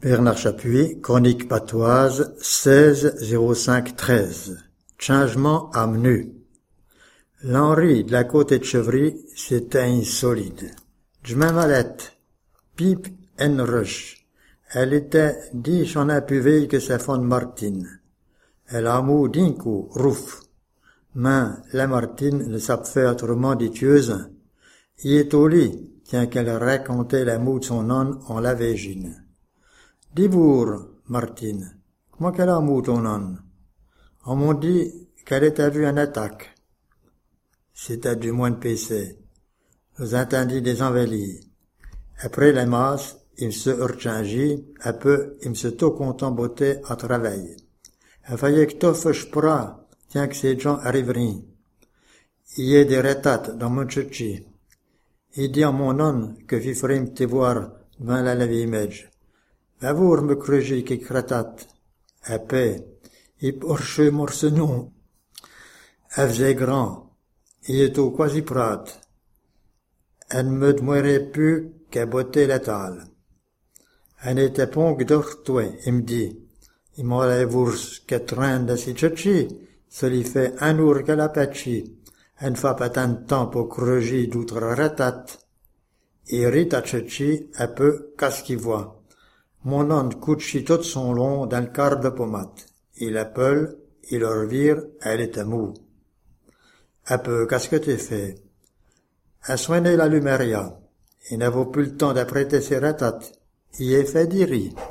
Bernard Chapuis, Chronique patoise, 16-05-13. Changement à menu. L'Henri de la côte de Chevry, c'était insolide. J'm'en valette. Pipe en rush. Elle était dix en appuvée que sa fond Martine. Elle a mou d'un coup, rouf. Mais la Martine ne savait faire autrement ditieuse. Il est au lit, tiens qu'elle racontait la moue de son âne en la végine. Dis-vous, Martine, comment qu'elle a mou ton âne? On m'a dit qu'elle était vue en attaque. C'était du moins de PC. Nous entendit des envelis. Après la masse, il se urgengit, un peu, il se tout content beauté à travail. Il fallait que tout fâche pras, tiens que ces gens arriveraient. Il y a des retates dans mon chichi. Il dit à mon âne que vi ferait me te voir devant la lave-image. Va vous me creuser qui cratate. Après, il porche morcenon. Elle faisait grand. Il est au quasi prat. Elle ne me demeurait plus qu'à botter la table. Elle n'était pas que d'ortois, il me dit. Il m'aurait voulu qu'être un de ses tchotchis, ça lui fait un jour qu'elle a patchi. Elle ne fait pas tant de temps pour creuser d'autres ratates. Il rit à tchotchi un peu qu'à-ce qu'il voit. Mon âne couche tout son long dans le quart de pommade. Il appelle, il le revire, elle était mou. Un peu, qu'est-ce que tu fais? A soigné la lumeria. Il n'avait plus le temps d'apprêter ses ratates. Il est fait d'iri.